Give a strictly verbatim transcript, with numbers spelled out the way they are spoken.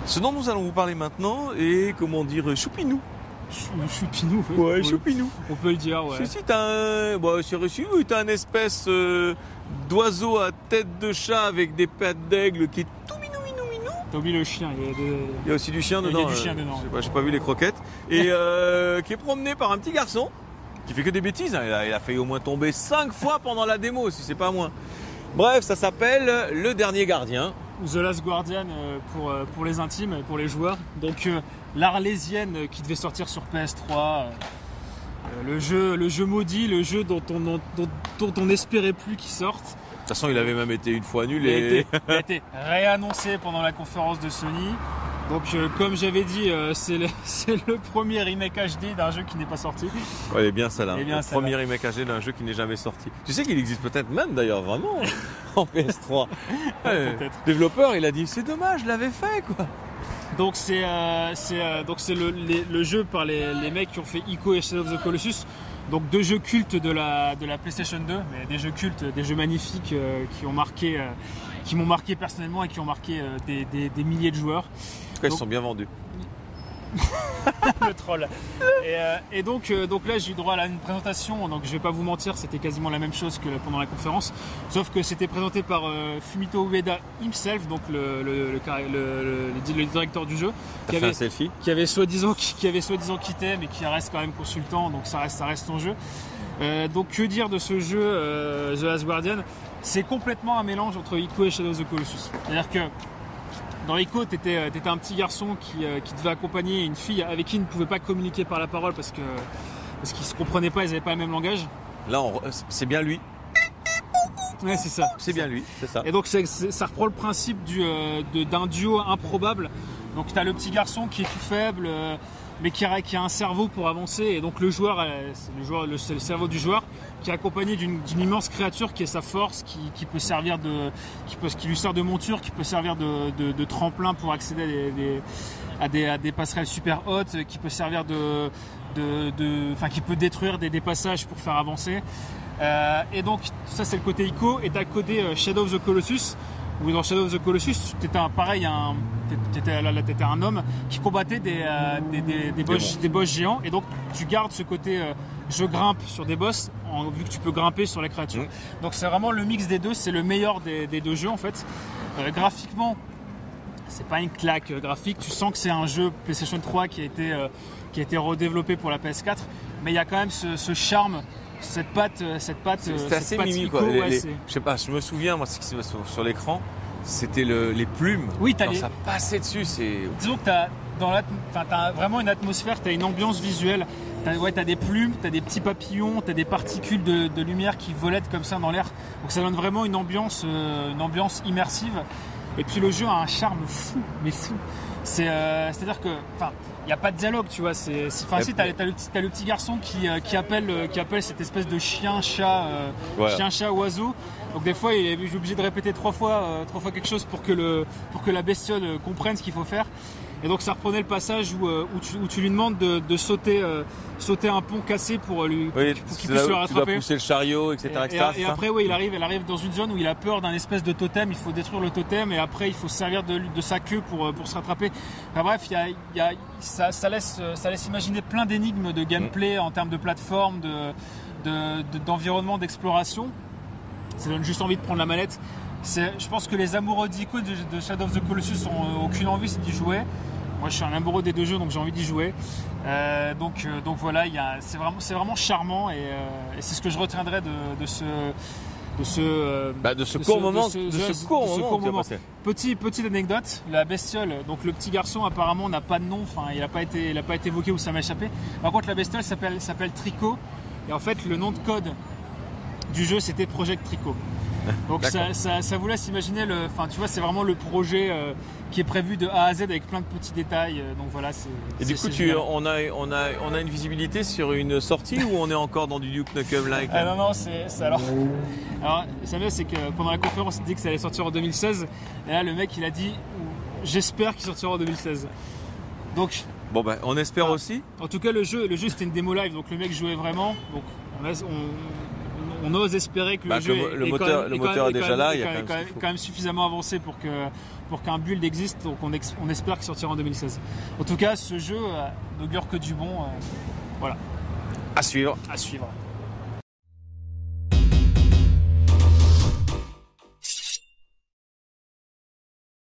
Ce dont nous allons vous parler maintenant est, comment dire, choupinou. Choupinou, ouais, ouais, choupinou. On peut le dire, ouais. Si, si, t'as un, bon, c'est reçu, oui, t'as une espèce euh, d'oiseau à tête de chat avec des pattes d'aigle qui est tout minou, minou, minou. T'as oublié le chien, il y a, de... il y a aussi du chien dedans. Il y a du chien dedans. Euh, je sais pas, j'ai pas vu les croquettes. Et euh, qui est promené par un petit garçon qui fait que des bêtises. Hein. Il, a, il a failli au moins tomber cinq fois pendant la démo, si c'est pas moins. Bref, ça s'appelle Le Dernier Gardien. The Last Guardian pour, pour les intimes, pour les joueurs. Donc euh, l'Arlésienne qui devait sortir sur P S trois. Euh, le, jeu, le jeu maudit, le jeu dont on, dont, dont on n'espérait plus qu'il sorte. De toute façon, il avait même été une fois nul. Il, et... a, été, il a été réannoncé pendant la conférence de Sony. Donc euh, comme j'avais dit, euh, c'est, le, c'est le premier remake H D d'un jeu qui n'est pas sorti. Ouais, il est bien ça là. Bien le ça, premier là. remake H D d'un jeu qui n'est jamais sorti. Tu sais qu'il existe peut-être même d'ailleurs vraiment en P S trois. Ouais, peut-être. Le développeur, il a dit c'est dommage, je l'avais fait quoi. Donc c'est, euh, c'est, euh, donc c'est le, les, le jeu par les, les mecs qui ont fait Ico et Shadow of the Colossus. Donc deux jeux cultes de la, de la PlayStation deux, mais des jeux cultes, des jeux magnifiques euh, qui ont marqué, euh, qui m'ont marqué personnellement et qui ont marqué euh, des, des, des milliers de joueurs. En tout cas, donc, ils sont bien vendus. Le troll. Et, euh, et donc, euh, donc là, j'ai eu droit à une présentation. Donc, je vais pas vous mentir, c'était quasiment la même chose que pendant la conférence, sauf que c'était présenté par euh, Fumito Ueda himself, donc le, le, le, le, le, le directeur du jeu, T'as qui fait avait, un selfie qui avait soi-disant, qui avait soi-disant quitté, mais qui reste quand même consultant. Donc, ça reste, ça reste son jeu. Euh, donc, que dire de ce jeu, euh, The Last Guardian? C'est complètement un mélange entre Ico et Shadow of the Colossus. C'est-à-dire que dans Ico, tu étais un petit garçon qui, euh, qui devait accompagner une fille avec qui il ne pouvait pas communiquer par la parole parce que parce qu'ils se comprenaient pas, ils n'avaient pas le même langage. Là, on, c'est bien lui. Ouais, c'est ça. C'est bien lui, c'est ça. Et donc, c'est, c'est, ça reprend le principe du, euh, de, d'un duo improbable. Donc, tu as le petit garçon qui est tout faible, euh, mais qui a, qui a un cerveau pour avancer. Et donc, le joueur, euh, c'est, le joueur le, c'est le cerveau du joueur qui est accompagné d'une, d'une immense créature qui est sa force, qui, qui peut servir de, qui, peut, qui lui sert de monture, qui peut servir de, de, de tremplin pour accéder à des, des, à, des, à des passerelles super hautes, qui peut servir de, de, de, enfin, qui peut détruire des, des passages pour faire avancer. Euh, et donc, ça, c'est le côté Ico. Et t'as le côté euh, Shadow of the Colossus, où dans Shadow of the Colossus, t'étais un, pareil, un, t'étais, là, là, t'étais un homme qui combattait des, euh, des, des, des, boss, des boss géants. Et donc, tu gardes ce côté euh, je grimpe sur des boss, en, vu que tu peux grimper sur les créatures. Mmh. Donc, c'est vraiment le mix des deux. C'est le meilleur des, des deux jeux, en fait. Euh, graphiquement, c'est pas une claque graphique. Tu sens que c'est un jeu PlayStation trois qui a été, euh, qui a été redéveloppé pour la P S quatre. Mais il y a quand même ce, ce charme. Cette patte, cette patte, c'est, cette assez patte mimi Ico, quoi. Les, ouais, les, c'est... je sais pas, je me souviens moi ce qui se passe sur, sur l'écran, c'était le, les plumes. Oui, t'as quand les... ça passait dessus, c'est. Disons que t'as dans la, enfin, t'as vraiment une atmosphère, t'as une ambiance visuelle. T'as, ouais, t'as des plumes, t'as des petits papillons, t'as des particules de, de lumière qui volettent comme ça dans l'air. Donc ça donne vraiment une ambiance, euh, une ambiance immersive. Et puis le jeu a un charme fou, mais fou. C'est, euh, c'est-à-dire que, enfin. Il n'y a pas de dialogue, tu vois. C'est, c'est facile. T'as, t'as, le, t'as le petit garçon qui, euh, qui, appelle, euh, qui appelle cette espèce de chien, chat, euh, voilà. chien, chat, oiseau. Donc des fois, il est obligé de répéter trois fois, euh, trois fois quelque chose pour que, le, pour que la bestiole euh, comprenne ce qu'il faut faire. Et donc ça reprenait le passage où, euh, où, tu, où tu lui demandes de, de sauter, euh, sauter un pont cassé pour, lui, oui, pour qu'il puisse le rattraper. Tu dois pousser le chariot, et cetera. Et, et, cetera, et, et après, oui, il arrive, il arrive dans une zone où il a peur d'un espèce de totem. Il faut détruire le totem et après, il faut se servir de, de sa queue pour, pour se rattraper. Enfin, bref, il y a, il y a, ça, ça, laisse, ça laisse imaginer plein d'énigmes de gameplay mmh. en termes de plateforme, de, de, de, d'environnement, d'exploration. Ça donne juste envie de prendre la manette. C'est, je pense que les amoureux d'Ico de, de Shadow of the Colossus n'ont aucune envie d'y jouer. Moi, je suis un amoureux des deux jeux, donc j'ai envie d'y jouer. Euh, donc, euh, donc voilà, y a, c'est, vraiment, c'est vraiment charmant et, euh, et c'est ce que je retiendrai de, de ce, de ce, euh, bah de ce de court ce, moment, de ce, de ce, ce court, de ce court moment. Petit, petite anecdote, la bestiole. Donc le petit garçon apparemment n'a pas de nom, enfin il n'a pas été, il n'a pas été évoqué ou ça m'a échappé. Par contre, la bestiole s'appelle, s'appelle Tricot et en fait le nom de code du jeu c'était Project Tricot. Donc ça, ça, ça vous laisse imaginer le, enfin tu vois c'est vraiment le projet euh, qui est prévu de A à Z avec plein de petits détails. Donc voilà c'est. Et c'est, du coup tu, on a, on a, on a une visibilité sur une sortie ou on est encore dans du Duke Nukem-like? Ah non non c'est, c'est alors. Alors ça veut c'est que pendant la conférence il dit que ça allait sortir en deux mille seize et là le mec il a dit j'espère qu'il sortira en deux mille seize. Donc. Bon ben on espère ah. aussi. En tout cas le jeu, le jeu c'était une démo live donc le mec jouait vraiment donc on, a, on on ose espérer que bah, le jeu que le est, moteur, est quand même, le est moteur quand même, est déjà là, il y a quand même, quand même, quand même suffisamment avancé pour que pour qu'un build existe. Donc on, ex, on espère qu'il sortira en deux mille seize. En tout cas, ce jeu euh, n'augure que du bon. Euh, voilà. À suivre. À suivre.